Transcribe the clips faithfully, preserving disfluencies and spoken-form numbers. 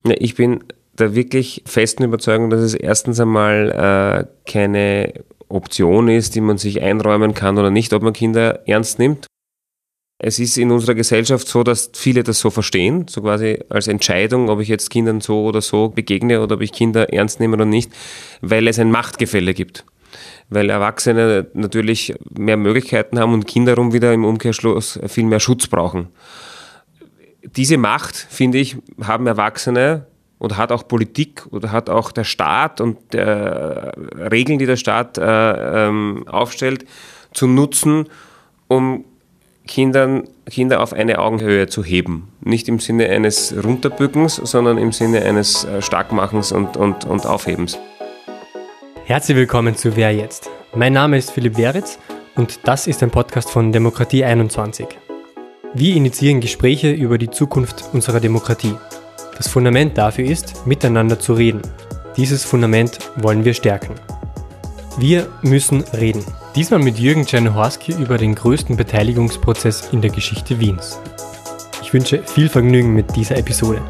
Ja, ich bin der wirklich festen Überzeugung, dass es erstens einmal äh, keine Option ist, die man sich einräumen kann oder nicht, ob man Kinder ernst nimmt. Es ist in unserer Gesellschaft so, dass viele das so verstehen, so quasi als Entscheidung, ob ich jetzt Kindern so oder so begegne oder ob ich Kinder ernst nehme oder nicht, weil es ein Machtgefälle gibt. Weil Erwachsene natürlich mehr Möglichkeiten haben und Kinder darum wieder im Umkehrschluss viel mehr Schutz brauchen. Diese Macht, finde ich, haben Erwachsene und hat auch Politik oder hat auch der Staat und der Regeln, die der Staat äh, ähm, aufstellt, zu nutzen, um Kindern, Kinder auf eine Augenhöhe zu heben. Nicht im Sinne eines Runterbückens, sondern im Sinne eines äh, Starkmachens und, und, und Aufhebens. Herzlich willkommen zu Wer jetzt? Mein Name ist Philipp Weritz und das ist ein Podcast von Demokratie einundzwanzig. Wir initiieren Gespräche über die Zukunft unserer Demokratie. Das Fundament dafür ist, miteinander zu reden. Dieses Fundament wollen wir stärken. Wir müssen reden. Diesmal mit Jürgen Czernohorski über den größten Beteiligungsprozess in der Geschichte Wiens. Ich wünsche viel Vergnügen mit dieser Episode.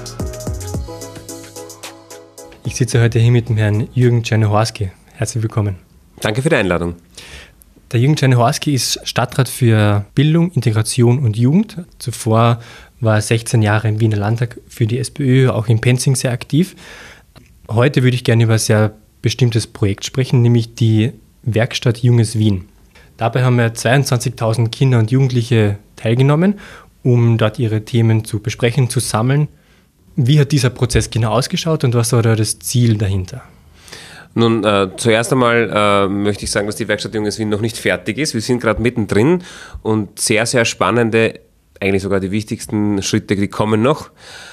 Ich sitze heute hier mit dem Herrn Jürgen Czernohorski. Herzlich willkommen. Danke für die Einladung. Der Jürgen Czernohorski ist Stadtrat für Bildung, Integration und Jugend. Zuvor war er sechzehn Jahre im Wiener Landtag für die SPÖ, auch in Penzing sehr aktiv. Heute würde ich gerne über ein sehr bestimmtes Projekt sprechen, nämlich die Werkstatt Junges Wien. Dabei haben ja zweiundzwanzigtausend Kinder und Jugendliche teilgenommen, um dort ihre Themen zu besprechen, zu sammeln. Wie hat dieser Prozess genau ausgeschaut und was war da das Ziel dahinter? Nun, äh, zuerst einmal äh, möchte ich sagen, dass die Werkstatt Junges Wien noch nicht fertig ist. Wir sind gerade mittendrin und sehr, sehr spannende, eigentlich sogar die wichtigsten Schritte, die kommen noch.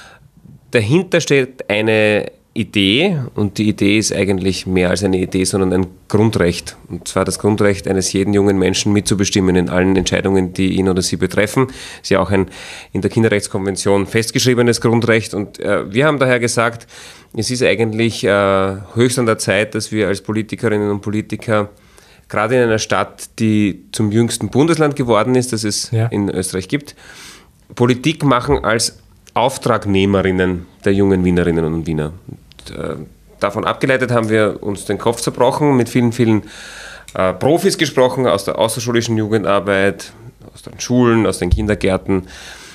Dahinter steht eine Idee und die Idee ist eigentlich mehr als eine Idee, sondern ein Grundrecht. Und zwar das Grundrecht eines jeden jungen Menschen mitzubestimmen in allen Entscheidungen, die ihn oder sie betreffen. Das ist ja auch ein in der Kinderrechtskonvention festgeschriebenes Grundrecht. Und äh, wir haben daher gesagt, es ist eigentlich äh, höchst an der Zeit, dass wir als Politikerinnen und Politiker gerade in einer Stadt, die zum jüngsten Bundesland geworden ist, das es ja. in Österreich gibt, Politik machen als Auftragnehmerinnen der jungen Wienerinnen und Wiener. Und, äh, davon abgeleitet haben wir uns den Kopf zerbrochen, mit vielen, vielen äh, Profis gesprochen aus der außerschulischen Jugendarbeit, aus den Schulen, aus den Kindergärten,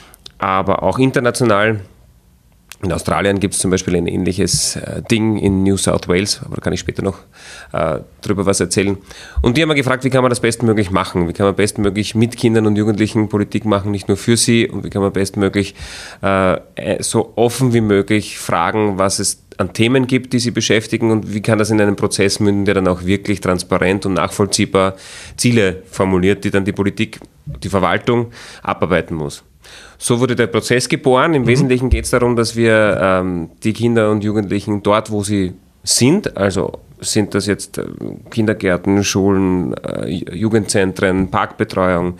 aber auch international. In Australien gibt es zum Beispiel ein ähnliches äh, Ding in New South Wales, aber da kann ich später noch äh, drüber was erzählen. Und die haben wir gefragt, wie kann man das bestmöglich machen? Wie kann man bestmöglich mit Kindern und Jugendlichen Politik machen, nicht nur für sie? Und wie kann man bestmöglich äh, so offen wie möglich fragen, was es an Themen gibt, die sie beschäftigen und wie kann das in einen Prozess münden, der dann auch wirklich transparent und nachvollziehbar Ziele formuliert, die dann die Politik, die Verwaltung abarbeiten muss. So wurde der Prozess geboren. Im mhm. Wesentlichen geht es darum, dass wir ähm, die Kinder und Jugendlichen dort, wo sie sind, also sind das jetzt äh, Kindergärten, Schulen, äh, Jugendzentren, Parkbetreuung,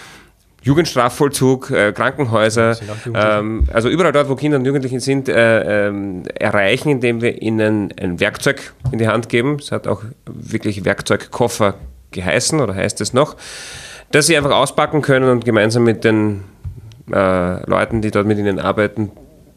Jugendstrafvollzug, äh, Krankenhäuser, ähm, also überall dort, wo Kinder und Jugendliche sind, äh, äh, erreichen, indem wir ihnen ein Werkzeug in die Hand geben. Es hat auch wirklich Werkzeugkoffer geheißen oder heißt es noch, dass sie einfach auspacken können und gemeinsam mit den Äh, Leuten, die dort mit ihnen arbeiten,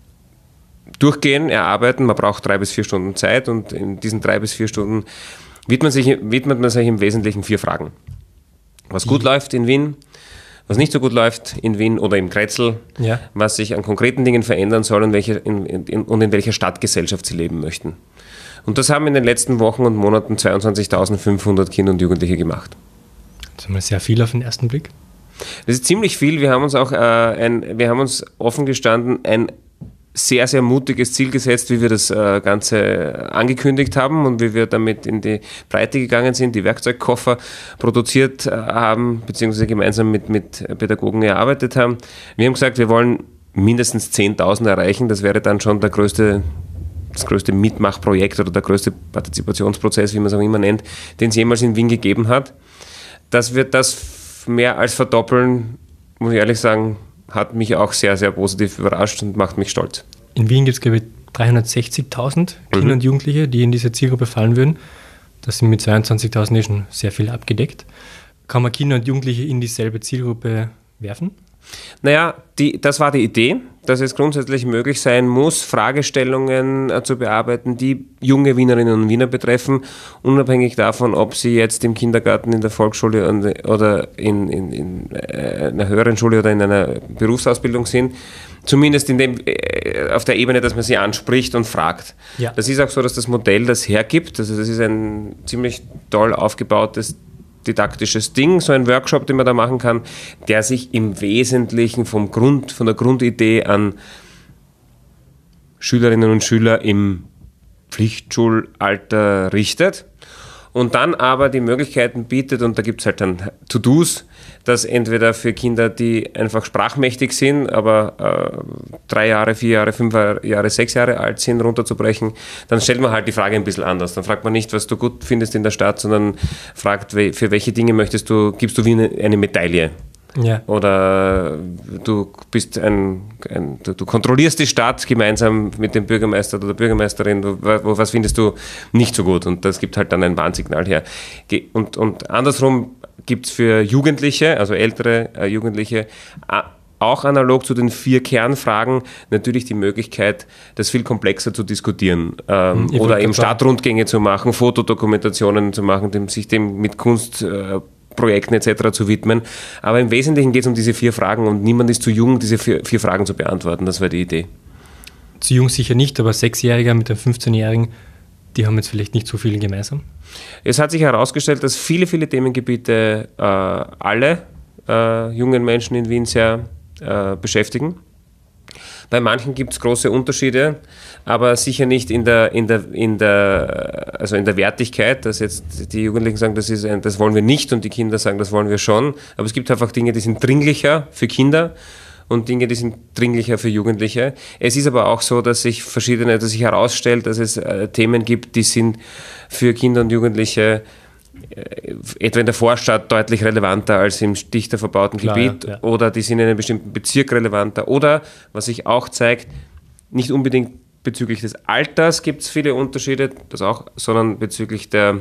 durchgehen, erarbeiten. Man braucht drei bis vier Stunden Zeit und in diesen drei bis vier Stunden widmet man sich, widmet man sich im Wesentlichen vier Fragen. Was gut mhm. läuft in Wien, was nicht so gut läuft in Wien oder im Kretzel, ja. was sich an konkreten Dingen verändern soll und, welche, in, in, und in welcher Stadtgesellschaft sie leben möchten. Und das haben in den letzten Wochen und Monaten zweiundzwanzigtausendfünfhundert Kinder und Jugendliche gemacht. Das ist mal sehr viel auf den ersten Blick. Das ist ziemlich viel. Wir haben uns auch äh, ein, wir haben uns offen gestanden ein sehr, sehr mutiges Ziel gesetzt, wie wir das äh, Ganze angekündigt haben und wie wir damit in die Breite gegangen sind, die Werkzeugkoffer produziert äh, haben, beziehungsweise gemeinsam mit, mit Pädagogen erarbeitet haben. Wir haben gesagt, wir wollen mindestens zehntausend erreichen. Das wäre dann schon der größte, das größte Mitmachprojekt oder der größte Partizipationsprozess, wie man es auch immer nennt, den es jemals in Wien gegeben hat. Dass wir das mehr als verdoppeln, muss ich ehrlich sagen, hat mich auch sehr, sehr positiv überrascht und macht mich stolz. In Wien gibt es, glaube ich, dreihundertsechzigtausend Kinder mhm. und Jugendliche, die in diese Zielgruppe fallen würden. Das sind mit zweiundzwanzigtausend eh schon sehr viel abgedeckt. Kann man Kinder und Jugendliche in dieselbe Zielgruppe werfen? Naja, die, das war die Idee. dass es grundsätzlich möglich sein muss, Fragestellungen äh, zu bearbeiten, die junge Wienerinnen und Wiener betreffen, unabhängig davon, ob sie jetzt im Kindergarten, in der Volksschule oder in, in, in einer höheren Schule oder in einer Berufsausbildung sind. Zumindest in dem, äh, auf der Ebene, dass man sie anspricht und fragt. Ja. Das ist auch so, dass das Modell das hergibt. Also das ist ein ziemlich toll aufgebautes didaktisches Ding, so ein Workshop, den man da machen kann, der sich im Wesentlichen vom Grund, von der Grundidee an Schülerinnen und Schüler im Pflichtschulalter richtet und dann aber die Möglichkeiten bietet, und da gibt es halt dann To-Dos, dass entweder für Kinder, die einfach sprachmächtig sind, aber äh, drei Jahre, vier Jahre, fünf Jahre, sechs Jahre alt sind, runterzubrechen, dann stellt man halt die Frage ein bisschen anders. Dann fragt man nicht, was du gut findest in der Stadt, sondern fragt, für welche Dinge möchtest du, gibst du wie eine, eine Medaille. Ja. Oder du bist ein, ein du, du kontrollierst die Stadt gemeinsam mit dem Bürgermeister oder der Bürgermeisterin, du, was findest du nicht so gut? Und das gibt halt dann ein Warnsignal her. Und, und andersrum gibt es für Jugendliche, also ältere äh, Jugendliche, äh, auch analog zu den vier Kernfragen natürlich die Möglichkeit, das viel komplexer zu diskutieren ähm, oder eben Stadtrundgänge zu machen, Fotodokumentationen zu machen, dem, sich dem mit Kunst äh, Projekten et cetera zu widmen. Aber im Wesentlichen geht es um diese vier Fragen und niemand ist zu jung, diese vier, vier Fragen zu beantworten. Das war die Idee. Zu jung sicher nicht, aber Sechsjähriger mit einem fünfzehnjährigen, die haben jetzt vielleicht nicht so viel gemeinsam. Es hat sich herausgestellt, dass viele, viele Themengebiete äh, alle äh, jungen Menschen in Wien sehr äh, beschäftigen. Bei manchen gibt es große Unterschiede, aber sicher nicht in der, in der, in der, also in der Wertigkeit, dass jetzt die Jugendlichen sagen, das ist ein, das wollen wir nicht und die Kinder sagen, das wollen wir schon. Aber es gibt einfach Dinge, die sind dringlicher für Kinder und Dinge, die sind dringlicher für Jugendliche. Es ist aber auch so, dass sich verschiedene, dass sich herausstellt, dass es äh, Themen gibt, die sind für Kinder und Jugendliche etwa in der Vorstadt deutlich relevanter als im dichter verbauten Klar, Gebiet ja, ja. Oder die sind in einem bestimmten Bezirk relevanter oder, was sich auch zeigt, nicht unbedingt bezüglich des Alters gibt es viele Unterschiede, das auch, sondern bezüglich der,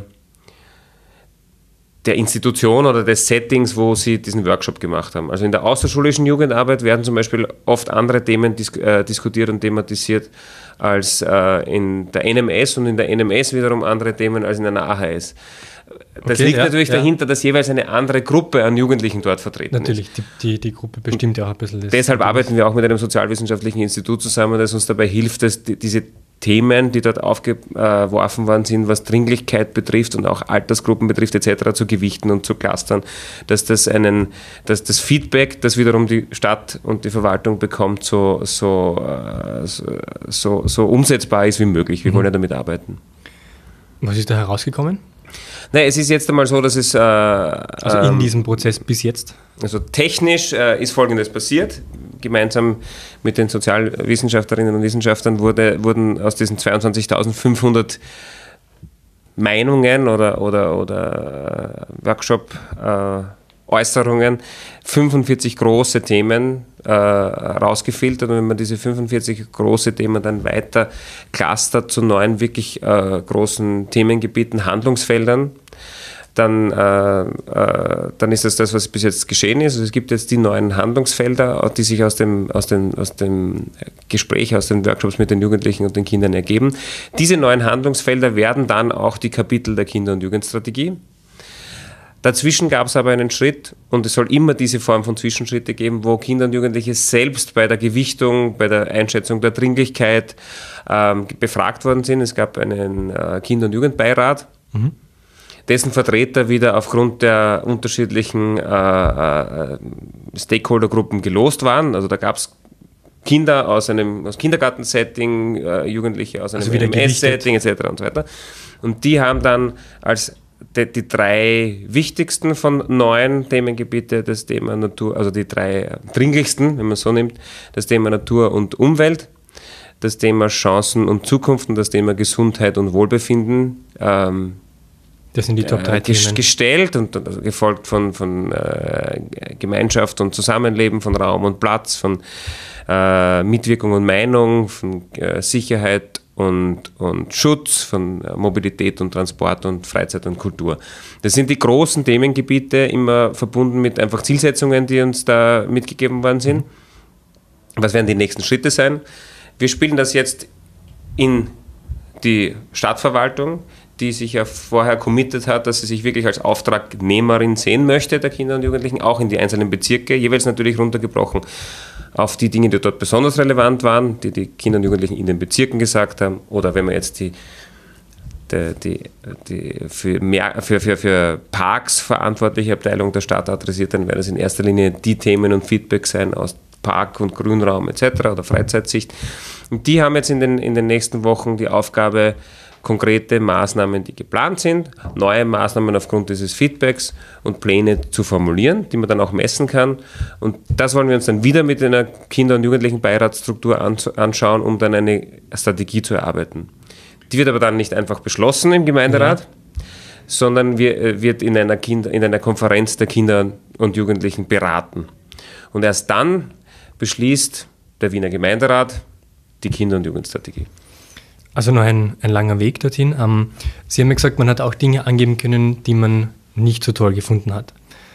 der Institution oder des Settings, wo sie diesen Workshop gemacht haben. Also in der außerschulischen Jugendarbeit werden zum Beispiel oft andere Themen dis- äh, diskutiert und thematisiert als äh, in der N M S und in der N M S wiederum andere Themen als in einer A H S. Das okay, liegt ja, natürlich ja. dahinter, dass jeweils eine andere Gruppe an Jugendlichen dort vertreten natürlich, ist. Natürlich, die, die, die Gruppe bestimmt ja auch ein bisschen das. Deshalb arbeiten wir auch mit einem sozialwissenschaftlichen Institut zusammen, das uns dabei hilft, dass die, diese Themen, die dort aufgeworfen worden sind, was Dringlichkeit betrifft und auch Altersgruppen betrifft et cetera, zu gewichten und zu clustern, dass das einen, dass das Feedback, das wiederum die Stadt und die Verwaltung bekommt, so, so, so, so umsetzbar ist wie möglich. Wir mhm. wollen ja damit arbeiten. Was ist da herausgekommen? Nein, es ist jetzt einmal so, dass es... Äh, also in ähm, diesem Prozess bis jetzt? Also technisch äh, ist Folgendes passiert. Gemeinsam mit den Sozialwissenschaftlerinnen und Wissenschaftlern wurde, wurden aus diesen zweiundzwanzigtausendfünfhundert Meinungen oder, oder, oder Workshop-Äußerungen äh, fünfundvierzig große Themen äh, rausgefiltert. Und wenn man diese fünfundvierzig große Themen dann weiter clustert zu neun wirklich äh, großen Themengebieten, Handlungsfeldern, Dann, äh, äh, dann ist das das, was bis jetzt geschehen ist. Also es gibt jetzt die neuen Handlungsfelder, die sich aus dem, aus, dem, aus dem Gespräch, aus den Workshops mit den Jugendlichen und den Kindern ergeben. Diese neuen Handlungsfelder werden dann auch die Kapitel der Kinder- und Jugendstrategie. Dazwischen gab es aber einen Schritt, und es soll immer diese Form von Zwischenschritte geben, wo Kinder und Jugendliche selbst bei der Gewichtung, bei der Einschätzung der Dringlichkeit ähm, befragt worden sind. Es gab einen äh, Kinder- und Jugendbeirat, mhm. dessen Vertreter wieder aufgrund der unterschiedlichen äh, äh, Stakeholdergruppen gelost waren. Also da gab es Kinder aus einem aus Kindergartensetting, äh, Jugendliche aus einem also M S-Setting et cetera und so weiter. Und die haben dann als die, die drei wichtigsten von neun Themengebiete das Thema Natur, also die drei dringlichsten, wenn man es so nimmt, das Thema Natur und Umwelt, das Thema Chancen und Zukunft und das Thema Gesundheit und Wohlbefinden ähm, Das sind die Top drei äh, Themen. Gestellt und also gefolgt von, von äh, Gemeinschaft und Zusammenleben, von Raum und Platz, von äh, Mitwirkung und Meinung, von äh, Sicherheit und, und Schutz, von äh, Mobilität und Transport und Freizeit und Kultur. Das sind die großen Themengebiete, immer verbunden mit einfach Zielsetzungen, die uns da mitgegeben worden sind. Was werden die nächsten Schritte sein? Wir spielen das jetzt in die Stadtverwaltung, die sich ja vorher committed hat, dass sie sich wirklich als Auftragnehmerin sehen möchte, der Kinder und Jugendlichen, auch in die einzelnen Bezirke, jeweils natürlich runtergebrochen auf die Dinge, die dort besonders relevant waren, die die Kinder und Jugendlichen in den Bezirken gesagt haben, oder wenn man jetzt die, die, die, die für, mehr, für, für, für Parks verantwortliche Abteilung der Stadt adressiert, dann werden es in erster Linie die Themen und Feedback sein aus Park- und Grünraum et cetera oder Freizeitsicht. Und die haben jetzt in den, in den nächsten Wochen die Aufgabe, konkrete Maßnahmen, die geplant sind, neue Maßnahmen aufgrund dieses Feedbacks und Pläne zu formulieren, die man dann auch messen kann. Und das wollen wir uns dann wieder mit einer Kinder- und Jugendlichen-Beiratsstruktur anschauen, um dann eine Strategie zu erarbeiten. Die wird aber dann nicht einfach beschlossen im Gemeinderat, ja. sondern wir, wird in einer, Kinder, in einer Konferenz der Kinder und Jugendlichen beraten. Und erst dann beschließt der Wiener Gemeinderat die Kinder- und Jugendstrategie. Also noch ein, ein langer Weg dorthin. Ähm, Sie haben ja gesagt, man hat auch Dinge angeben können, die man nicht so toll gefunden hat.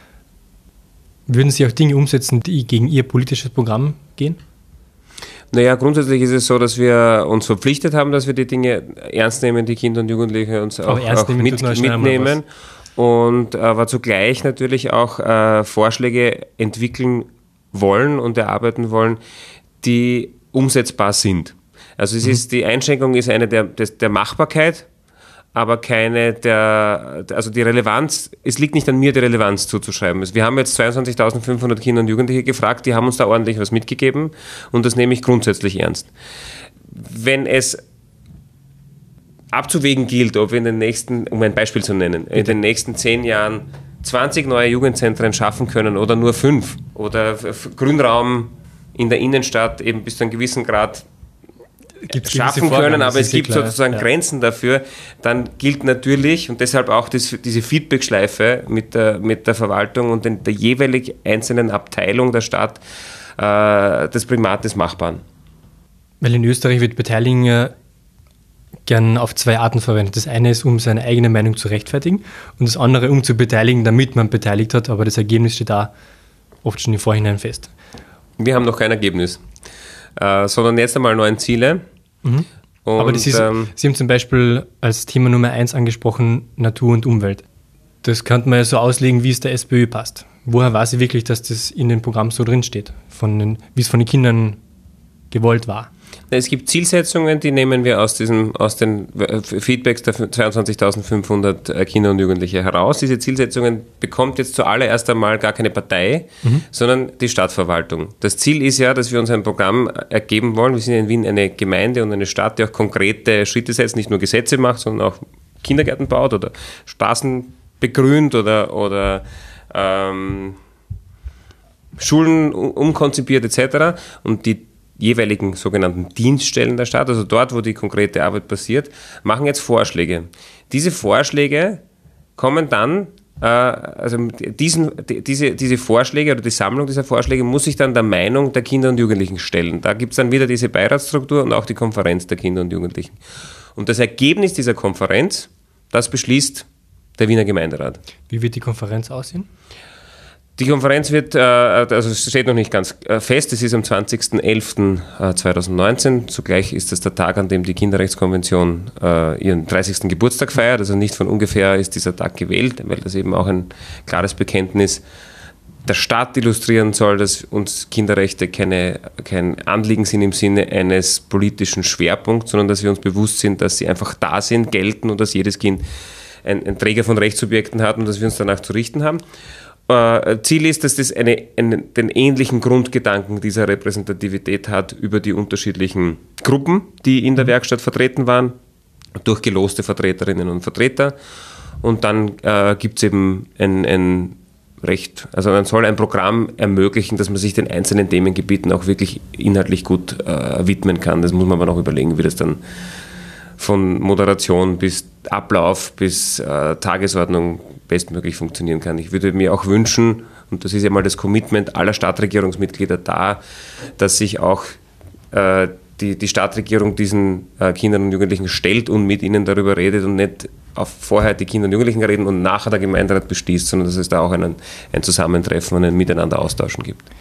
Würden Sie auch Dinge umsetzen, die gegen Ihr politisches Programm gehen? Naja, grundsätzlich ist es so, dass wir uns verpflichtet haben, dass wir die Dinge ernst nehmen, die Kinder und Jugendliche uns auch, auch mit, mitnehmen und aber zugleich natürlich auch äh, Vorschläge entwickeln wollen und erarbeiten wollen, die umsetzbar sind. Also es ist, die Einschränkung ist eine der, der Machbarkeit, aber keine der, also die Relevanz, es liegt nicht an mir, die Relevanz zuzuschreiben. Wir haben jetzt zweiundzwanzigtausendfünfhundert Kinder und Jugendliche gefragt, die haben uns da ordentlich was mitgegeben und das nehme ich grundsätzlich ernst. Wenn es abzuwägen gilt, ob wir in den nächsten, um ein Beispiel zu nennen, in den nächsten zehn Jahren zwanzig neue Jugendzentren schaffen können oder nur fünf oder Grünraum in der Innenstadt eben bis zu einem gewissen Grad Gibt's schaffen können, aber es gibt klar, sozusagen ja. Grenzen dafür, dann gilt natürlich und deshalb auch das, diese Feedback-Schleife mit der, mit der Verwaltung und den, der jeweilig einzelnen Abteilung der Stadt äh, das Primat des Machbaren. Weil in Österreich wird Beteiligung ja gern auf zwei Arten verwendet. Das eine ist, um seine eigene Meinung zu rechtfertigen und das andere, um zu beteiligen, damit man beteiligt hat, aber das Ergebnis steht da oft schon im Vorhinein fest. Wir haben noch kein Ergebnis, äh, sondern jetzt einmal neun Ziele. Mhm. Und, aber das ist, ähm, Sie haben zum Beispiel als Thema Nummer eins angesprochen, Natur und Umwelt. Das könnte man ja so auslegen, wie es der SPÖ passt. Woher weiß ich wirklich, dass das in dem Programm so drinsteht, von den, wie es von den Kindern gewollt war? Es gibt Zielsetzungen, die nehmen wir aus, diesem, aus den Feedbacks der zweiundzwanzigtausendfünfhundert Kinder und Jugendliche heraus. Diese Zielsetzungen bekommt jetzt zuallererst einmal gar keine Partei, mhm. sondern die Stadtverwaltung. Das Ziel ist ja, dass wir uns ein Programm ergeben wollen. Wir sind in Wien eine Gemeinde und eine Stadt, die auch konkrete Schritte setzt, nicht nur Gesetze macht, sondern auch Kindergärten baut oder Straßen begrünt oder, oder ähm, Schulen umkonzipiert et cetera. Und die jeweiligen sogenannten Dienststellen der Stadt, also dort, wo die konkrete Arbeit passiert, machen jetzt Vorschläge. Diese Vorschläge kommen dann, äh, also diesen, die, diese, diese Vorschläge oder die Sammlung dieser Vorschläge muss sich dann der Meinung der Kinder und Jugendlichen stellen. Da gibt es dann wieder diese Beiratsstruktur und auch die Konferenz der Kinder und Jugendlichen. Und das Ergebnis dieser Konferenz, das beschließt der Wiener Gemeinderat. Wie wird die Konferenz aussehen? Die Konferenz wird, also es steht noch nicht ganz fest, es ist am zwanzigsten elften zweitausendneunzehn, zugleich ist es der Tag, an dem die Kinderrechtskonvention ihren dreißigsten Geburtstag feiert, also nicht von ungefähr ist dieser Tag gewählt, weil das eben auch ein klares Bekenntnis der Stadt illustrieren soll, dass uns Kinderrechte keine, kein Anliegen sind im Sinne eines politischen Schwerpunkts, sondern dass wir uns bewusst sind, dass sie einfach da sind, gelten und dass jedes Kind ein, ein Träger von Rechtssubjekten hat und dass wir uns danach zu richten haben. Ziel ist, dass das eine, eine, den ähnlichen Grundgedanken dieser Repräsentativität hat über die unterschiedlichen Gruppen, die in der Werkstatt vertreten waren, durch geloste Vertreterinnen und Vertreter. Und dann äh, gibt es eben ein, ein Recht, also man soll ein Programm ermöglichen, dass man sich den einzelnen Themengebieten auch wirklich inhaltlich gut äh, widmen kann. Das muss man aber noch überlegen, wie das dann von Moderation bis Ablauf bis äh, Tagesordnung bestmöglich funktionieren kann. Ich würde mir auch wünschen, und das ist ja mal das Commitment aller Stadtregierungsmitglieder da, dass sich auch äh, die, die Stadtregierung diesen äh, Kindern und Jugendlichen stellt und mit ihnen darüber redet und nicht auf vorher die Kinder und Jugendlichen reden und nachher der Gemeinderat beschließt, sondern dass es da auch einen, ein Zusammentreffen und ein Miteinander austauschen gibt.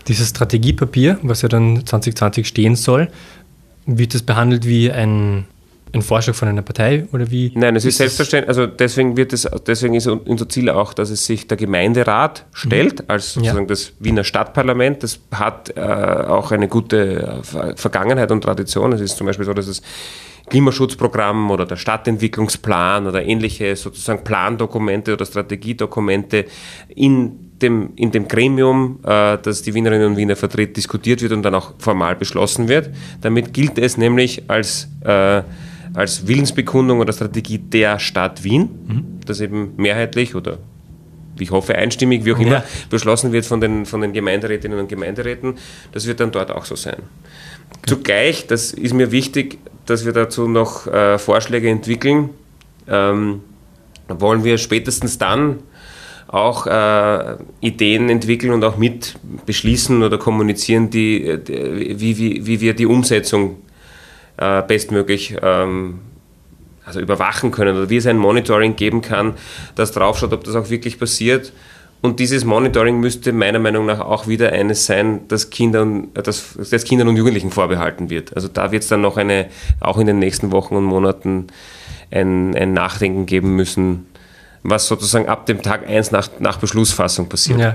Dieses Strategiepapier, was ja dann zwanzig zwanzig stehen soll, wird das behandelt wie ein, ein Vorschlag von einer Partei oder wie? Nein, es ist, ist selbstverständlich, also deswegen wird es, deswegen ist unser Ziel auch, dass es sich der Gemeinderat stellt, mhm. als sozusagen ja. das Wiener Stadtparlament. Das hat äh, auch eine gute Vergangenheit und Tradition. Es ist zum Beispiel so, dass es Klimaschutzprogramm oder der Stadtentwicklungsplan oder ähnliche sozusagen Plandokumente oder Strategiedokumente in dem, in dem Gremium, äh, das die Wienerinnen und Wiener vertritt, diskutiert wird und dann auch formal beschlossen wird. Damit gilt es nämlich als, äh, als Willensbekundung oder Strategie der Stadt Wien, mhm. das eben mehrheitlich oder ich hoffe einstimmig, wie auch immer, ja. beschlossen wird von den, von den Gemeinderätinnen und Gemeinderäten. Das wird dann dort auch so sein. Okay. Zugleich, das ist mir wichtig, dass wir dazu noch äh, Vorschläge entwickeln, ähm, wollen wir spätestens dann auch äh, Ideen entwickeln und auch mit beschließen oder kommunizieren, die, die, wie, wie, wie wir die Umsetzung äh, bestmöglich ähm, also überwachen können oder wie es ein Monitoring geben kann, das draufschaut, ob das auch wirklich passiert. Und dieses Monitoring müsste meiner Meinung nach auch wieder eines sein, das Kindern, das, das Kindern und Jugendlichen vorbehalten wird. Also da wird es dann noch eine, auch in den nächsten Wochen und Monaten ein, ein Nachdenken geben müssen, was sozusagen ab dem Tag eins nach, nach Beschlussfassung passiert. Ja.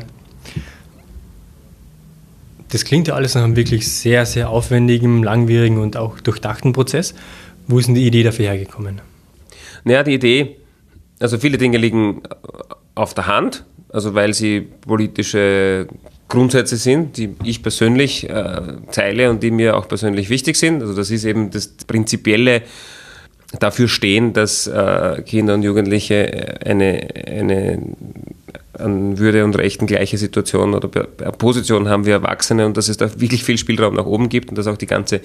Das klingt ja alles nach einem wirklich sehr, sehr aufwendigen, langwierigen und auch durchdachten Prozess. Wo ist denn die Idee dafür hergekommen? Naja, die Idee, also viele Dinge liegen auf der Hand, also weil sie politische Grundsätze sind, die ich persönlich äh, teile und die mir auch persönlich wichtig sind. Also das ist eben das prinzipielle dafür stehen, dass äh, Kinder und Jugendliche eine, eine an Würde und Rechten gleiche Situation oder Position haben wie Erwachsene und dass es da wirklich viel Spielraum nach oben gibt und dass auch die ganze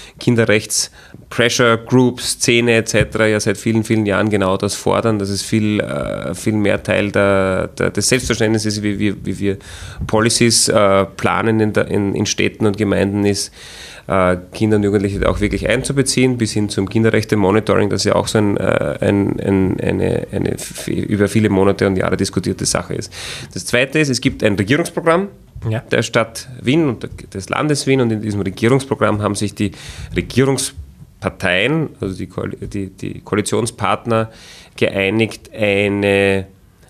Kinderrechts-Pressure-Group-Szene et cetera ja seit vielen, vielen Jahren genau das fordern, dass es viel, äh, viel mehr Teil der, der, des Selbstverständnisses ist, wie wir, wie wir Policies äh, planen in, der, in, in Städten und Gemeinden ist, äh, Kinder und Jugendliche auch wirklich einzubeziehen, bis hin zum Kinderrechte-Monitoring, das ja auch so ein, äh, ein, ein, eine, eine über viele Monate und Jahre diskutierte Sache ist. Das Zweite ist, es gibt ein Regierungsprogramm ja. der Stadt Wien und des Landes Wien und in diesem Regierungsprogramm haben sich die Regierungsparteien, also die, Ko- die, die Koalitionspartner geeinigt, eine,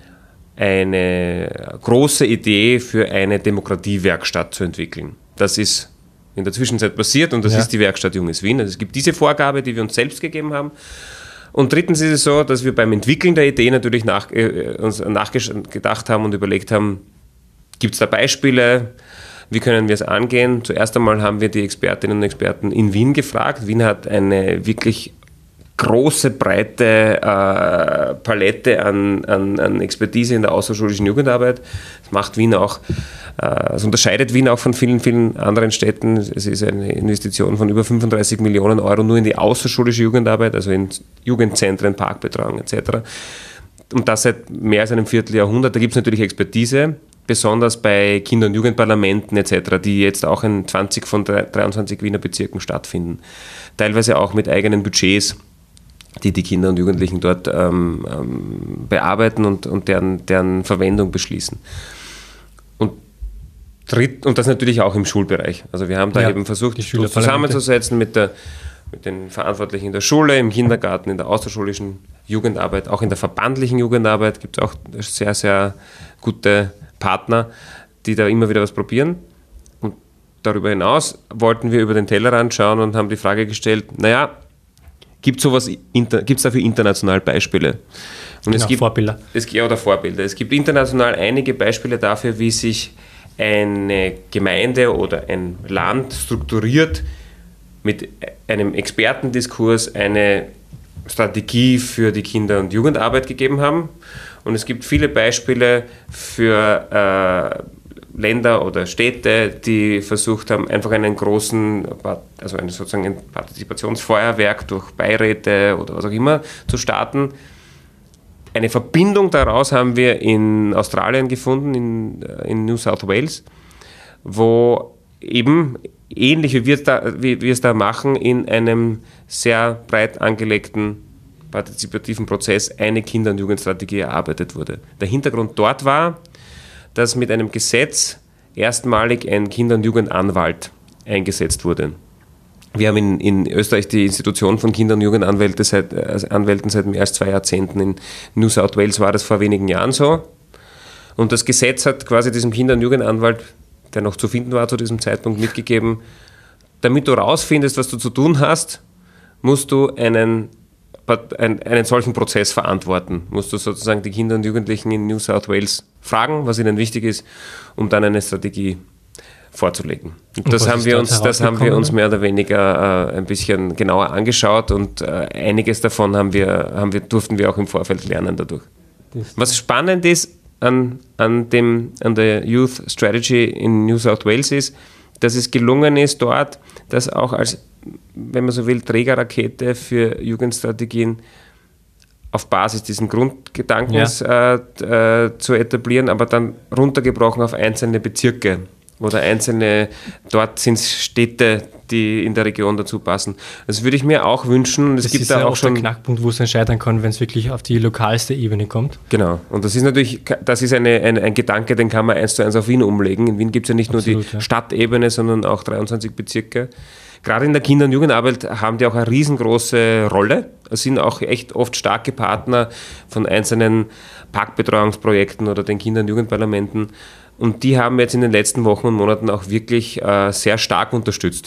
eine große Idee für eine Demokratiewerkstatt zu entwickeln. Das ist in der Zwischenzeit passiert und das ja. ist die Werkstatt Junges Wien. Also es gibt diese Vorgabe, die wir uns selbst gegeben haben. Und drittens ist es so, dass wir beim Entwickeln der Idee natürlich nach, äh, uns nachgedacht haben und überlegt haben, gibt es da Beispiele, wie können wir es angehen? Zuerst einmal haben wir die Expertinnen und Experten in Wien gefragt. Wien hat eine wirklich große, breite äh, Palette an, an, an Expertise in der außerschulischen Jugendarbeit. Das macht Wien auch, äh, es unterscheidet Wien auch von vielen, vielen anderen Städten. Es ist eine Investition von über fünfunddreißig Millionen Euro nur in die außerschulische Jugendarbeit, also in Jugendzentren, Parkbetreuung et cetera. Und das seit mehr als einem Vierteljahrhundert. Da gibt es natürlich Expertise, besonders bei Kinder- und Jugendparlamenten et cetera, die jetzt auch in zwanzig von dreiundzwanzig Wiener Bezirken stattfinden. Teilweise auch mit eigenen Budgets, die die Kinder und Jugendlichen dort ähm, ähm, bearbeiten und, und deren, deren Verwendung beschließen. Und, dritt, und das natürlich auch im Schulbereich. Also wir haben da ja, eben versucht, uns zusammenzusetzen mit, der, mit den Verantwortlichen in der Schule, im Kindergarten, in der außerschulischen Jugendarbeit, auch in der verbandlichen Jugendarbeit gibt es auch sehr, sehr gute Partner, die da immer wieder was probieren. Und darüber hinaus wollten wir über den Tellerrand schauen und haben die Frage gestellt, naja, gibt es dafür international Beispiele? Und genau, es gibt Vorbilder. Es, ja, oder Vorbilder. Es gibt international einige Beispiele dafür, wie sich eine Gemeinde oder ein Land strukturiert mit einem Expertendiskurs eine Strategie für die Kinder- und Jugendarbeit gegeben haben. Und es gibt viele Beispiele für äh, Länder oder Städte, die versucht haben, einfach einen großen, also einen, sozusagen ein Partizipationsfeuerwerk durch Beiräte oder was auch immer zu starten. Eine Verbindung daraus haben wir in Australien gefunden, in, in New South Wales, wo eben ähnlich wie wir, es da, wie wir es da machen, in einem sehr breit angelegten partizipativen Prozess eine Kinder- und Jugendstrategie erarbeitet wurde. Der Hintergrund dort war, dass mit einem Gesetz erstmalig ein Kinder- und Jugendanwalt eingesetzt wurde. Wir haben in, in Österreich die Institution von Kinder- und Jugendanwälten seit, äh, Anwälten seit mehr als zwei Jahrzehnten. In New South Wales war das vor wenigen Jahren so. Und das Gesetz hat quasi diesem Kinder- und Jugendanwalt, der noch zu finden war zu diesem Zeitpunkt, mitgegeben, damit du rausfindest, was du zu tun hast, musst du einen, einen, einen solchen Prozess verantworten. Musst du sozusagen die Kinder und Jugendlichen in New South Wales fragen, was ihnen wichtig ist, um dann eine Strategie vorzulegen. Und das haben wir uns, das haben wir uns mehr oder weniger äh, ein bisschen genauer angeschaut und äh, einiges davon haben wir, haben wir, durften wir auch im Vorfeld lernen dadurch. Was spannend ist an, an, dem, an der Youth Strategy in New South Wales ist, dass es gelungen ist, dort das auch als, wenn man so will, Trägerrakete für Jugendstrategien auf Basis dieses Grundgedankens ja. äh, äh, zu etablieren, aber dann runtergebrochen auf einzelne Bezirke oder einzelne, dort sind es Städte, die in der Region dazu passen. Das würde ich mir auch wünschen. Es das gibt ist da ja auch auch schon der Knackpunkt, wo es dann scheitern kann, wenn es wirklich auf die lokalste Ebene kommt. Genau. Und das ist natürlich, das ist eine, eine, ein Gedanke, den kann man eins zu eins auf Wien umlegen. In Wien gibt es ja nicht Absolut, nur die ja. Stadtebene, sondern auch dreiundzwanzig Bezirke. Gerade in der Kinder- und Jugendarbeit haben die auch eine riesengroße Rolle. Es sind auch echt oft starke Partner von einzelnen Parkbetreuungsprojekten oder den Kinder- und Jugendparlamenten. Und die haben jetzt in den letzten Wochen und Monaten auch wirklich äh, sehr stark unterstützt.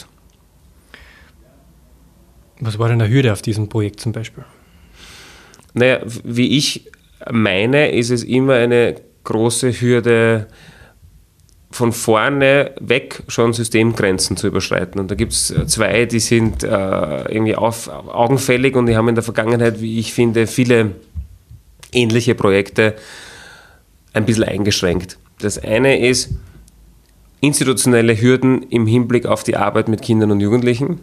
Was war denn der Hürde auf diesem Projekt zum Beispiel? Naja, wie ich meine, ist es immer eine große Hürde, von vorne weg schon Systemgrenzen zu überschreiten. Und da gibt es zwei, die sind äh, irgendwie auf, augenfällig und die haben in der Vergangenheit, wie ich finde, viele ähnliche Projekte ein bisschen eingeschränkt. Das eine ist institutionelle Hürden im Hinblick auf die Arbeit mit Kindern und Jugendlichen.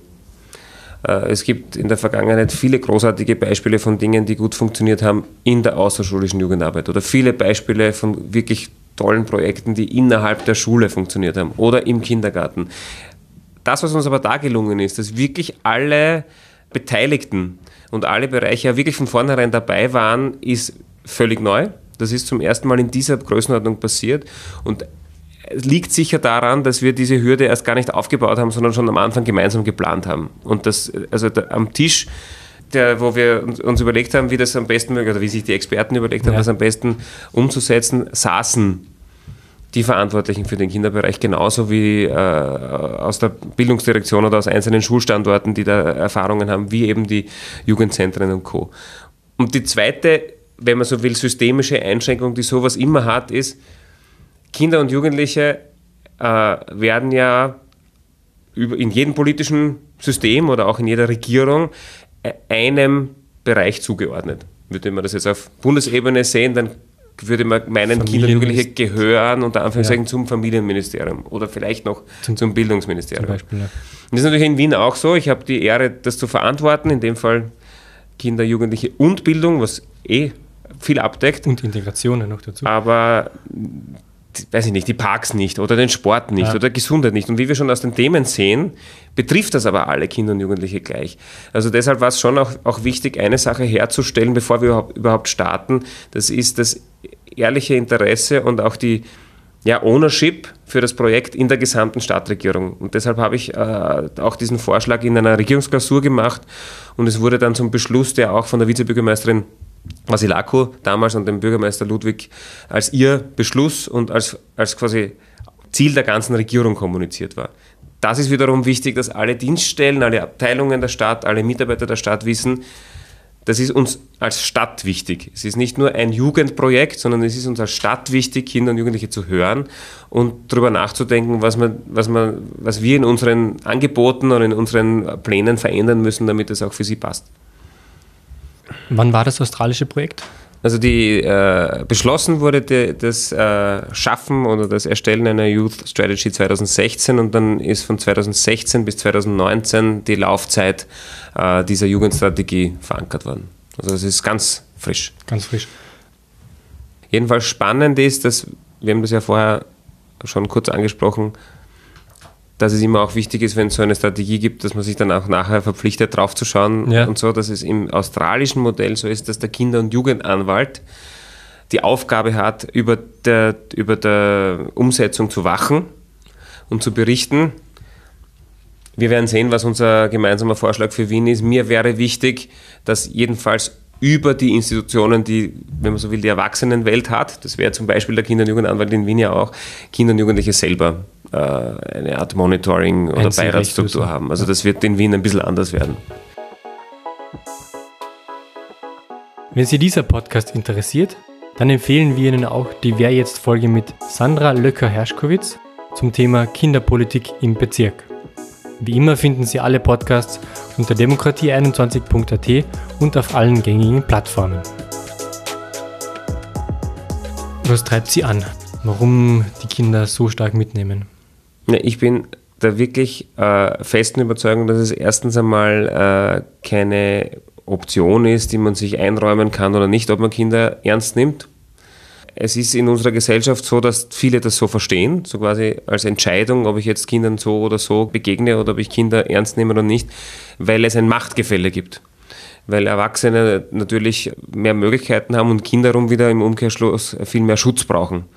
Es gibt in der Vergangenheit viele großartige Beispiele von Dingen, die gut funktioniert haben in der außerschulischen Jugendarbeit oder viele Beispiele von wirklich tollen Projekten, die innerhalb der Schule funktioniert haben oder im Kindergarten. Das, was uns aber da gelungen ist, dass wirklich alle Beteiligten und alle Bereiche wirklich von vornherein dabei waren, ist völlig neu. Das ist zum ersten Mal in dieser Größenordnung passiert und es liegt sicher daran, dass wir diese Hürde erst gar nicht aufgebaut haben, sondern schon am Anfang gemeinsam geplant haben. Und das, also da, am Tisch, der, wo wir uns, uns überlegt haben, wie das am besten, oder wie sich die Experten überlegt haben, ja. das am besten umzusetzen, saßen die Verantwortlichen für den Kinderbereich genauso wie äh, aus der Bildungsdirektion oder aus einzelnen Schulstandorten, die da Erfahrungen haben, wie eben die Jugendzentren und Co. Und die zweite, wenn man so will, systemische Einschränkung, die sowas immer hat, ist, Kinder und Jugendliche äh, werden ja über, in jedem politischen System oder auch in jeder Regierung einem Bereich zugeordnet. Würde man das jetzt auf Bundesebene sehen, dann würde man meinen, Kinder und Jugendliche gehören unter Anführungszeichen ja. zum Familienministerium oder vielleicht noch zum, zum Bildungsministerium. Zum Beispiel, ja. Und das ist natürlich in Wien auch so. Ich habe die Ehre, das zu verantworten, in dem Fall Kinder, Jugendliche und Bildung, was eh viel abdeckt. Und Integrationen noch dazu. Aber weiß ich nicht, die Parks nicht oder den Sport nicht ja. oder Gesundheit nicht. Und wie wir schon aus den Themen sehen, betrifft das aber alle Kinder und Jugendliche gleich. Also deshalb war es schon auch, auch wichtig, eine Sache herzustellen, bevor wir überhaupt, überhaupt starten. Das ist das ehrliche Interesse und auch die ja, Ownership für das Projekt in der gesamten Stadtregierung. Und deshalb habe ich äh, auch diesen Vorschlag in einer Regierungsklausur gemacht und es wurde dann zum Beschluss, der auch von der Vizebürgermeisterin Vasilako damals und dem Bürgermeister Ludwig als ihr Beschluss und als, als quasi Ziel der ganzen Regierung kommuniziert war. Das ist wiederum wichtig, dass alle Dienststellen, alle Abteilungen der Stadt, alle Mitarbeiter der Stadt wissen, das ist uns als Stadt wichtig. Es ist nicht nur ein Jugendprojekt, sondern es ist uns als Stadt wichtig, Kinder und Jugendliche zu hören und darüber nachzudenken, was, man, was, man, was wir in unseren Angeboten oder in unseren Plänen verändern müssen, damit es auch für sie passt. Wann war das australische Projekt? Also die äh, beschlossen wurde die, das äh, Schaffen oder das Erstellen einer Youth Strategy zwanzig sechzehn und dann ist von zwanzig sechzehn bis zwanzig neunzehn die Laufzeit äh, dieser Jugendstrategie verankert worden. Also es ist ganz frisch. Ganz frisch. Jedenfalls spannend ist, dass, wir haben das ja vorher schon kurz angesprochen, dass es immer auch wichtig ist, wenn es so eine Strategie gibt, dass man sich dann auch nachher verpflichtet, drauf zu schauen ja. und so, dass es im australischen Modell so ist, dass der Kinder- und Jugendanwalt die Aufgabe hat, über der, über der Umsetzung zu wachen und zu berichten. Wir werden sehen, was unser gemeinsamer Vorschlag für Wien ist. Mir wäre wichtig, dass jedenfalls über die Institutionen, die, wenn man so will, die Erwachsenenwelt hat, das wäre zum Beispiel der Kinder- und Jugendanwalt in Wien ja auch, Kinder und Jugendliche selber äh, eine Art Monitoring- oder Beiratsstruktur haben. Also das wird in Wien ein bisschen anders werden. Wenn Sie dieser Podcast interessiert, dann empfehlen wir Ihnen auch die Wer jetzt Folge mit Sandra Löcker-Herschkowitz zum Thema Kinderpolitik im Bezirk. Wie immer finden Sie alle Podcasts unter demokratie einundzwanzig punkt a t und auf allen gängigen Plattformen. Was treibt Sie an? Warum die Kinder so stark mitnehmen? Ja, ich bin da wirklich äh, festen Überzeugung, dass es erstens einmal äh, keine Option ist, die man sich einräumen kann oder nicht, ob man Kinder ernst nimmt. Es ist in unserer Gesellschaft so, dass viele das so verstehen, so quasi als Entscheidung, ob ich jetzt Kindern so oder so begegne oder ob ich Kinder ernst nehme oder nicht, weil es ein Machtgefälle gibt. Weil Erwachsene natürlich mehr Möglichkeiten haben und Kinder darum wieder im Umkehrschluss viel mehr Schutz brauchen.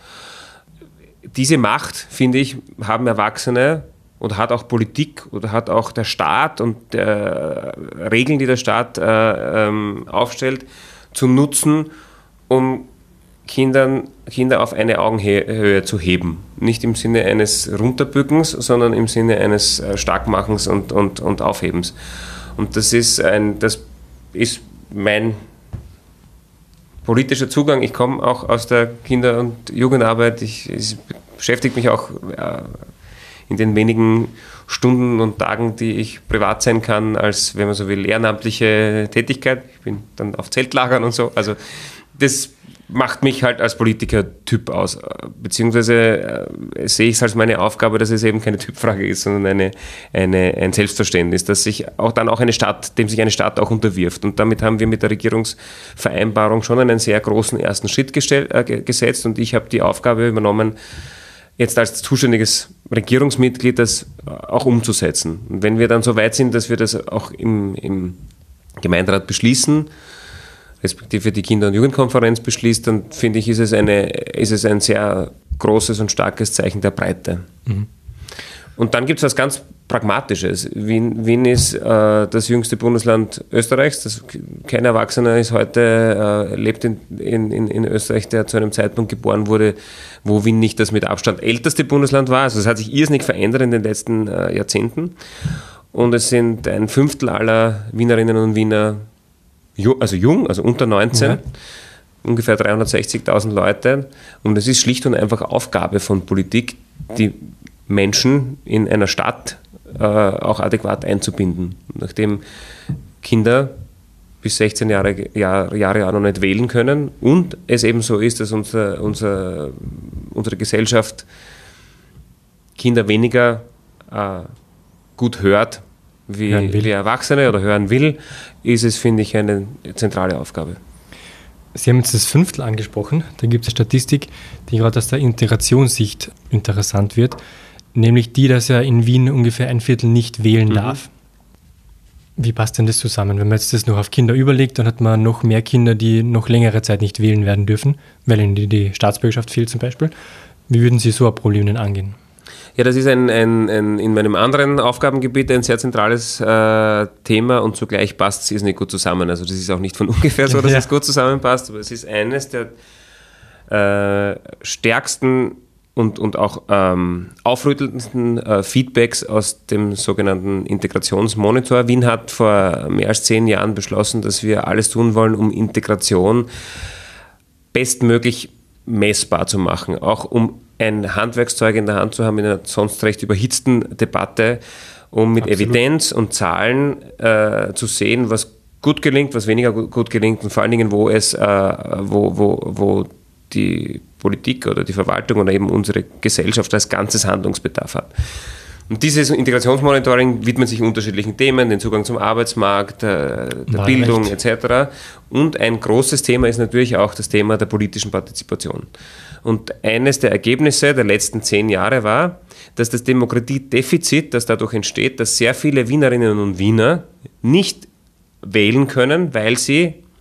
Diese Macht, finde ich, haben Erwachsene und hat auch Politik oder hat auch der Staat und der Regeln, die der Staat äh, ähm, aufstellt, zu nutzen, um Kindern, Kinder auf eine Augenhöhe zu heben. Nicht im Sinne eines Runterbückens, sondern im Sinne eines Starkmachens und, und, und Aufhebens. Und das ist, ein, das ist mein politischer Zugang. Ich komme auch aus der Kinder- und Jugendarbeit. Ich, es beschäftigt mich auch äh, in den wenigen Stunden und Tagen, die ich privat sein kann, als, wenn man so will, ehrenamtliche Tätigkeit. Ich bin dann auf Zeltlagern und so. Also das macht mich halt als Politiker-Typ aus. Beziehungsweise äh, sehe ich es als meine Aufgabe, dass es eben keine Typfrage ist, sondern eine, eine, ein Selbstverständnis, dass sich auch dann auch eine Stadt, dem sich eine Stadt auch unterwirft. Und damit haben wir mit der Regierungsvereinbarung schon einen sehr großen ersten Schritt gestell, äh, gesetzt. Und ich habe die Aufgabe übernommen, jetzt als zuständiges Regierungsmitglied das auch umzusetzen. Und wenn wir dann so weit sind, dass wir das auch im, im Gemeinderat beschließen, respektive die Kinder- und Jugendkonferenz beschließt, dann finde ich, ist es, eine, ist es ein sehr großes und starkes Zeichen der Breite. Mhm. Und dann gibt es was ganz Pragmatisches. Wien, Wien ist äh, das jüngste Bundesland Österreichs. Das, kein Erwachsener ist heute, äh, lebt in, in, in Österreich, der zu einem Zeitpunkt geboren wurde, wo Wien nicht das mit Abstand älteste Bundesland war. Also es hat sich irrsinnig verändert in den letzten äh, Jahrzehnten. Und es sind ein Fünftel aller Wienerinnen und Wiener also jung, also unter neunzehn, ja. Ungefähr dreihundertsechzigtausend Leute. Und es ist schlicht und einfach Aufgabe von Politik, die Menschen in einer Stadt äh, auch adäquat einzubinden. Nachdem Kinder bis sechzehn Jahre, Jahr, Jahre auch noch nicht wählen können und es eben so ist, dass unser, unser, unsere Gesellschaft Kinder weniger äh, gut hört, wie, wie Erwachsene oder hören will, ist es, finde ich, eine zentrale Aufgabe. Sie haben jetzt das Fünftel angesprochen. Da gibt es eine Statistik, die gerade aus der Integrationssicht interessant wird, nämlich die, dass ja in Wien ungefähr ein Viertel nicht wählen mhm. darf. Wie passt denn das zusammen? Wenn man jetzt das noch auf Kinder überlegt, dann hat man noch mehr Kinder, die noch längere Zeit nicht wählen werden dürfen, weil ihnen die, die Staatsbürgerschaft fehlt zum Beispiel. Wie würden Sie so ein Problem denn angehen? Ja, das ist ein, ein, ein, in meinem anderen Aufgabengebiet ein sehr zentrales äh, Thema und zugleich passt es nicht gut zusammen. Also das ist auch nicht von ungefähr so, dass ja. es gut zusammenpasst, aber es ist eines der äh, stärksten und, und auch ähm, aufrüttelndsten äh, Feedbacks aus dem sogenannten Integrationsmonitor. Wien hat vor mehr als zehn Jahren beschlossen, dass wir alles tun wollen, um Integration bestmöglich messbar zu machen, auch um ein Handwerkszeug in der Hand zu haben in einer sonst recht überhitzten Debatte, um mit Absolut. Evidenz und Zahlen äh, zu sehen, was gut gelingt, was weniger gut, gut gelingt und vor allen Dingen, wo es, äh, wo, wo, wo die Politik oder die Verwaltung oder eben unsere Gesellschaft als ganzes Handlungsbedarf hat. Und dieses Integrationsmonitoring widmet sich unterschiedlichen Themen, den Zugang zum Arbeitsmarkt, äh, der Bildung et cetera. Und ein großes Thema ist natürlich auch das Thema der politischen Partizipation. Und eines der Ergebnisse der letzten zehn Jahre war, dass das Demokratiedefizit, das dadurch entsteht, dass sehr viele Wienerinnen und Wiener nicht wählen können, weil sie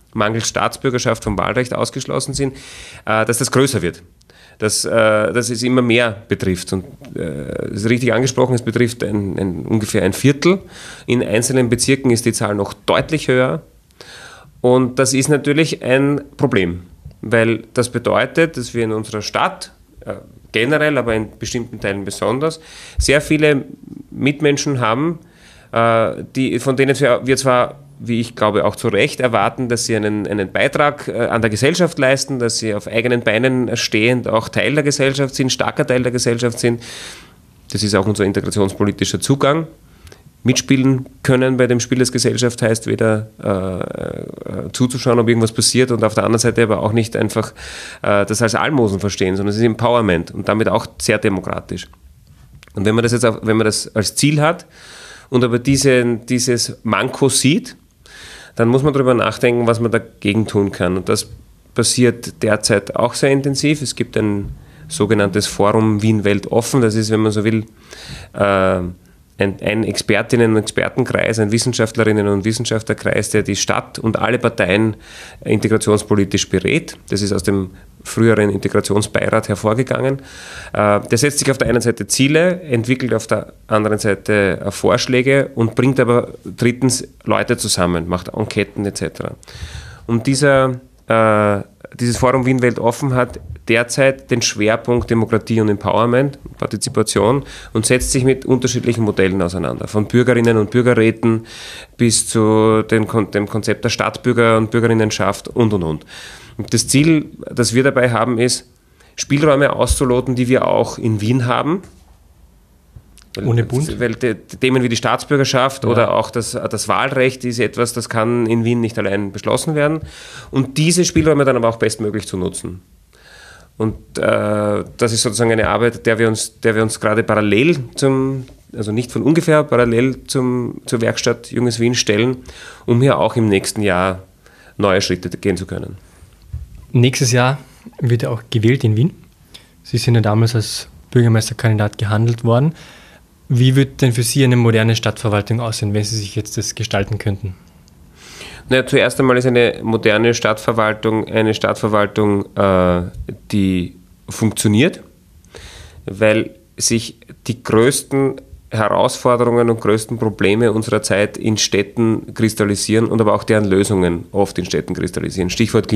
mangels Staatsbürgerschaft vom Wahlrecht ausgeschlossen sind, äh, dass das größer wird. Dass, äh, dass es immer mehr betrifft. Und äh, es ist richtig angesprochen, es betrifft ein, ein, ungefähr ein Viertel. In einzelnen Bezirken ist die Zahl noch deutlich höher. Und das ist natürlich ein Problem, weil das bedeutet, dass wir in unserer Stadt äh, generell, aber in bestimmten Teilen besonders, sehr viele Mitmenschen haben, äh, die, von denen wir zwar, wie ich glaube, auch zu Recht erwarten, dass sie einen, einen Beitrag äh, an der Gesellschaft leisten, dass sie auf eigenen Beinen stehend auch Teil der Gesellschaft sind, starker Teil der Gesellschaft sind. Das ist auch unser integrationspolitischer Zugang. Mitspielen können bei dem Spiel des Gesellschaft heißt weder äh, äh, zuzuschauen, ob irgendwas passiert, und auf der anderen Seite aber auch nicht einfach äh, das als Almosen verstehen, sondern es ist Empowerment und damit auch sehr demokratisch. Und wenn man das jetzt auch, wenn man das als Ziel hat und aber diese, dieses Manko sieht, dann muss man darüber nachdenken, was man dagegen tun kann. Und das passiert derzeit auch sehr intensiv. Es gibt ein sogenanntes Forum Wien weltoffen. Das ist, wenn man so will, äh, ein, ein Expertinnen- und Expertenkreis, ein Wissenschaftlerinnen- und Wissenschaftlerkreis, der die Stadt und alle Parteien integrationspolitisch berät. Das ist aus dem früheren Integrationsbeirat hervorgegangen. Der setzt sich auf der einen Seite Ziele, entwickelt auf der anderen Seite Vorschläge und bringt aber drittens Leute zusammen, macht Enqueten et cetera. Und dieser, äh, dieses Forum Wien weltoffen hat derzeit den Schwerpunkt Demokratie und Empowerment, Partizipation, und setzt sich mit unterschiedlichen Modellen auseinander. Von Bürgerinnen- und Bürgerräten bis zu den, dem Konzept der Stadtbürger- und Bürgerinnenschaft und, und, und. Und das Ziel, das wir dabei haben, ist, Spielräume auszuloten, die wir auch in Wien haben. Ohne Bund? Weil die Themen wie die Staatsbürgerschaft ja. oder auch das, das Wahlrecht ist etwas, das kann in Wien nicht allein beschlossen werden. Und diese Spielräume dann aber auch bestmöglich zu nutzen. Und äh, das ist sozusagen eine Arbeit, der wir uns, der wir uns gerade parallel zum, also nicht von ungefähr, parallel zum, zur Werkstatt Junges Wien stellen, um hier auch im nächsten Jahr neue Schritte gehen zu können. Nächstes Jahr wird ja auch gewählt in Wien. Sie sind ja damals als Bürgermeisterkandidat gehandelt worden. Wie wird denn für Sie eine moderne Stadtverwaltung aussehen, wenn Sie sich jetzt das gestalten könnten? Naja, zuerst einmal ist eine moderne Stadtverwaltung eine Stadtverwaltung, äh, die funktioniert, weil sich die größten Herausforderungen und größten Probleme unserer Zeit in Städten kristallisieren und aber auch deren Lösungen oft in Städten kristallisieren. Stichwort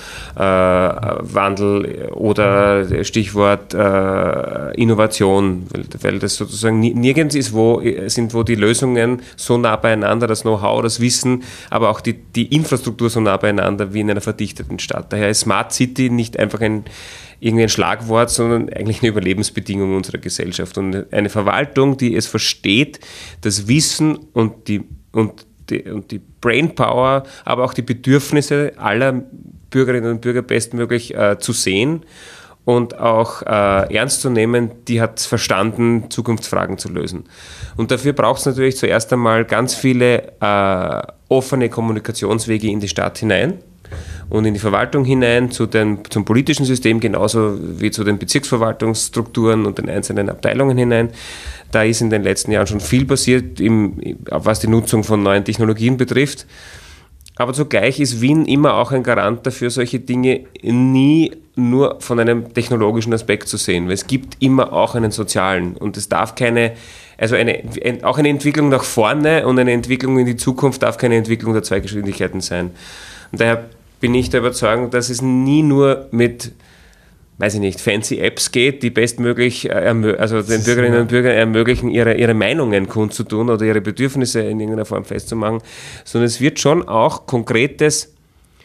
Klimawandel äh, oder Stichwort äh, Innovation, weil, weil das sozusagen nirgends ist, wo sind, wo die Lösungen so nah beieinander, das Know-how, das Wissen, aber auch die, die Infrastruktur so nah beieinander wie in einer verdichteten Stadt. Daher ist Smart City nicht einfach ein irgendwie ein Schlagwort, sondern eigentlich eine Überlebensbedingung unserer Gesellschaft. Und eine Verwaltung, die es versteht, das Wissen und die, und die, und die Brainpower, aber auch die Bedürfnisse aller Bürgerinnen und Bürger bestmöglich äh, zu sehen und auch äh, ernst zu nehmen, die hat verstanden, Zukunftsfragen zu lösen. Und dafür braucht es natürlich zuerst einmal ganz viele äh, offene Kommunikationswege in die Stadt hinein und in die Verwaltung hinein, zu den, zum politischen System, genauso wie zu den Bezirksverwaltungsstrukturen und den einzelnen Abteilungen hinein. Da ist in den letzten Jahren schon viel passiert, im, was die Nutzung von neuen Technologien betrifft. Aber zugleich ist Wien immer auch ein Garant dafür, solche Dinge nie nur von einem technologischen Aspekt zu sehen, weil es gibt immer auch einen sozialen und es darf keine, also eine, auch eine Entwicklung nach vorne und eine Entwicklung in die Zukunft darf keine Entwicklung der zwei Geschwindigkeiten sein. Und daher bin ich der Überzeugung, dass es nie nur mit, weiß ich nicht, fancy Apps geht, die bestmöglich, also den Bürgerinnen und Bürgern ermöglichen, ihre, ihre Meinungen kundzutun oder ihre Bedürfnisse in irgendeiner Form festzumachen, sondern es wird schon auch konkretes,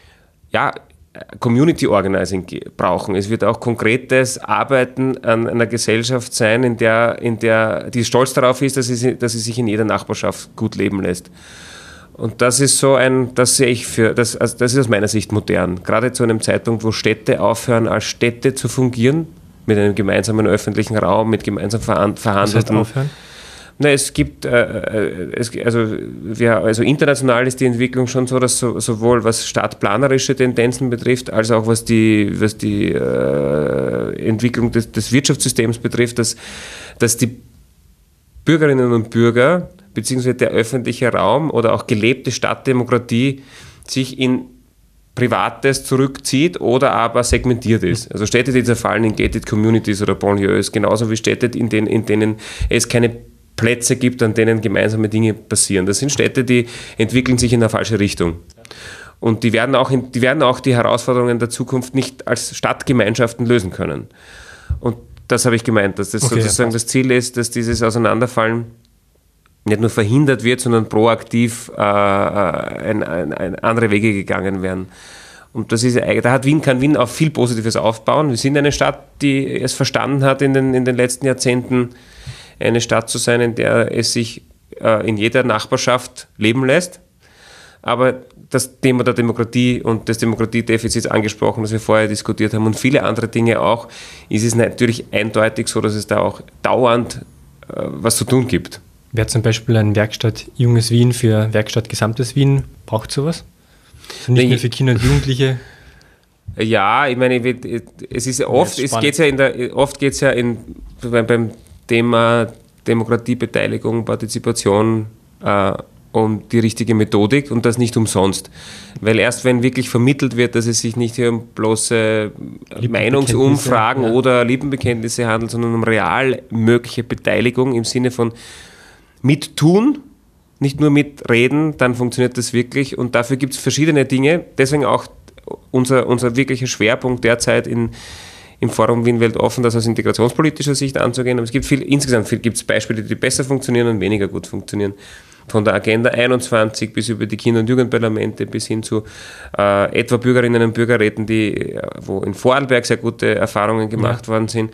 ja, Community Organizing brauchen. Es wird auch konkretes Arbeiten an einer Gesellschaft sein, in der, in der die stolz darauf ist, dass sie, dass sie sich in jeder Nachbarschaft gut leben lässt. Und das ist so ein, das sehe ich für, das, also das ist aus meiner Sicht modern. Gerade zu einem Zeitpunkt, wo Städte aufhören, als Städte zu fungieren, mit einem gemeinsamen öffentlichen Raum, mit gemeinsam verhandelten. Was heißt aufhören? Na, es gibt, äh, es, also, wir, also international ist die Entwicklung schon so, dass so, sowohl was stadtplanerische Tendenzen betrifft, als auch was die, was die äh, Entwicklung des, des Wirtschaftssystems betrifft, dass, dass die Bürgerinnen und Bürger beziehungsweise der öffentliche Raum oder auch gelebte Stadtdemokratie sich in Privates zurückzieht oder aber segmentiert ist. Also Städte, die zerfallen in Gated Communities oder Banlieues, genauso wie Städte, in denen, in denen es keine Plätze gibt, an denen gemeinsame Dinge passieren. Das sind Städte, die entwickeln sich in eine falsche Richtung. Und die werden auch, in, die werden auch die Herausforderungen der Zukunft nicht als Stadtgemeinschaften lösen können. Und das habe ich gemeint, dass das okay, sozusagen das Ziel ist, dass dieses Auseinanderfallen nicht nur verhindert wird, sondern proaktiv äh, ein, ein, ein andere Wege gegangen werden. Und das ist, da hat Wien, kann Wien auf viel Positives aufbauen. Wir sind eine Stadt, die es verstanden hat, in den, in den letzten Jahrzehnten eine Stadt zu sein, in der es sich äh, in jeder Nachbarschaft leben lässt. Aber das Thema der Demokratie und des Demokratiedefizits angesprochen, das wir vorher diskutiert haben, und viele andere Dinge auch, ist es natürlich eindeutig so, dass es da auch dauernd äh, was zu tun gibt. Wäre zum Beispiel eine Werkstatt Junges Wien für Werkstatt Gesamtes Wien, braucht sowas? Also nicht nee, nur für Kinder und Jugendliche? Ja, ich meine, es ist oft, ja, es geht's ja in der, oft geht es ja in, beim Thema Demokratie, Beteiligung, Partizipation äh, um die richtige Methodik, und das nicht umsonst. Weil erst wenn wirklich vermittelt wird, dass es sich nicht hier um bloße Meinungsumfragen ja. oder Lippenbekenntnisse handelt, sondern um real mögliche Beteiligung im Sinne von mit tun, nicht nur mit reden, dann funktioniert das wirklich, und dafür gibt es verschiedene Dinge, deswegen auch unser, unser wirklicher Schwerpunkt derzeit in, im Forum Wien Weltoffen, das aus integrationspolitischer Sicht anzugehen, aber es gibt viel, insgesamt gibt es Beispiele, die besser funktionieren und weniger gut funktionieren. Von der Agenda einundzwanzig bis über die Kinder- und Jugendparlamente bis hin zu äh, etwa Bürgerinnen und Bürgerräten, die, wo in Vorarlberg sehr gute Erfahrungen gemacht ja. worden sind,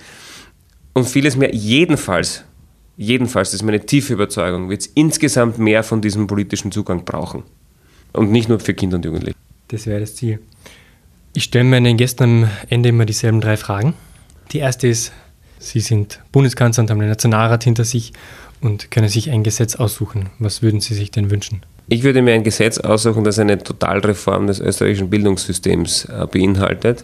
und vieles mehr. Jedenfalls Jedenfalls, das ist meine tiefe Überzeugung, wird es insgesamt mehr von diesem politischen Zugang brauchen. Und nicht nur für Kinder und Jugendliche. Das wäre das Ziel. Ich stelle meinen Gästen am Ende immer dieselben drei Fragen. Die erste ist, Sie sind Bundeskanzler und haben den Nationalrat hinter sich und können sich ein Gesetz aussuchen. Was würden Sie sich denn wünschen? Ich würde mir ein Gesetz aussuchen, das eine Totalreform des österreichischen Bildungssystems äh, beinhaltet,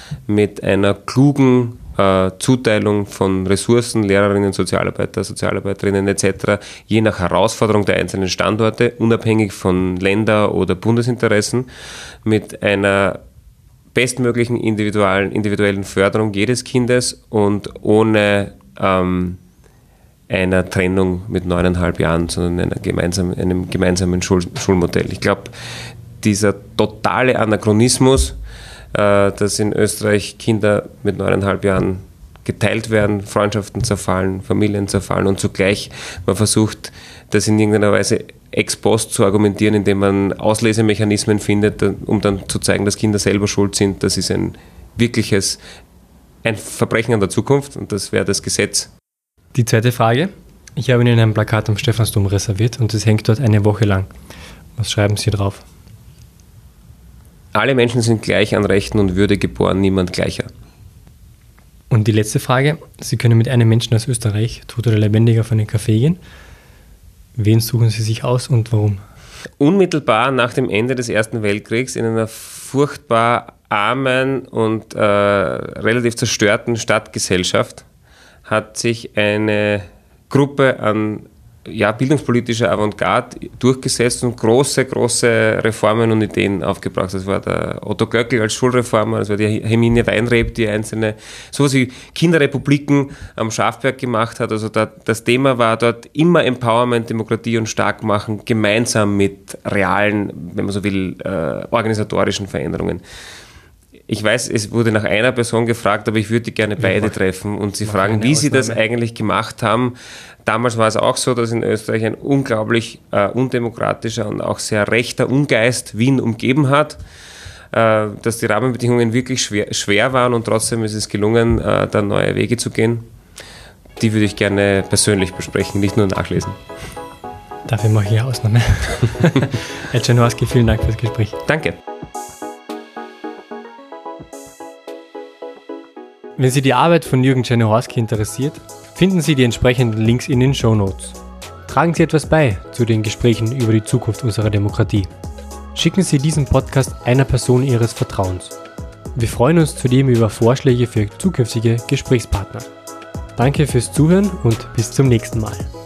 mit einer klugen Zuteilung von Ressourcen, Lehrerinnen, Sozialarbeiter, Sozialarbeiterinnen et cetera, je nach Herausforderung der einzelnen Standorte, unabhängig von Länder- oder Bundesinteressen, mit einer bestmöglichen individuellen, individuellen Förderung jedes Kindes und ohne ähm, einer Trennung mit neuneinhalb Jahren, sondern einer gemeinsamen, einem gemeinsamen Schul- Schulmodell. Ich glaube, dieser totale Anachronismus, dass in Österreich Kinder mit neuneinhalb Jahren geteilt werden, Freundschaften zerfallen, Familien zerfallen, und zugleich man versucht, das in irgendeiner Weise ex post zu argumentieren, indem man Auslesemechanismen findet, um dann zu zeigen, dass Kinder selber schuld sind. Das ist ein wirkliches, ein Verbrechen an der Zukunft, und das wäre das Gesetz. Die zweite Frage. Ich habe Ihnen ein Plakat am Stephansdom reserviert und es hängt dort eine Woche lang. Was schreiben Sie drauf? Alle Menschen sind gleich an Rechten und Würde geboren, niemand gleicher. Und die letzte Frage. Sie können mit einem Menschen aus Österreich, tot oder lebendig, auf einen Café gehen. Wen suchen Sie sich aus und warum? Unmittelbar nach dem Ende des Ersten Weltkriegs in einer furchtbar armen und äh, relativ zerstörten Stadtgesellschaft hat sich eine Gruppe an ja, bildungspolitischer Avantgarde durchgesetzt und große, große Reformen und Ideen aufgebracht. Das war der Otto Göckel als Schulreformer, das war die Herminie Weinreb, die einzelne, sowas wie Kinderrepubliken am Schafberg gemacht hat. Also da, das Thema war dort immer Empowerment, Demokratie und Starkmachen, gemeinsam mit realen, wenn man so will, äh, organisatorischen Veränderungen. Ich weiß, es wurde nach einer Person gefragt, aber ich würde gerne beide ja, treffen und sie fragen, wie sie das eigentlich gemacht haben. Damals war es auch so, dass in Österreich ein unglaublich äh, undemokratischer und auch sehr rechter Ungeist Wien umgeben hat, äh, dass die Rahmenbedingungen wirklich schwer, schwer waren, und trotzdem ist es gelungen, äh, da neue Wege zu gehen. Die würde ich gerne persönlich besprechen, nicht nur nachlesen. Dafür mache ich eine Ausnahme. Herr Czernohorski, vielen Dank fürs Gespräch. Danke. Wenn Sie die Arbeit von Jürgen Czernohorski interessiert, finden Sie die entsprechenden Links in den Shownotes. Tragen Sie etwas bei zu den Gesprächen über die Zukunft unserer Demokratie. Schicken Sie diesen Podcast einer Person Ihres Vertrauens. Wir freuen uns zudem über Vorschläge für zukünftige Gesprächspartner. Danke fürs Zuhören und bis zum nächsten Mal.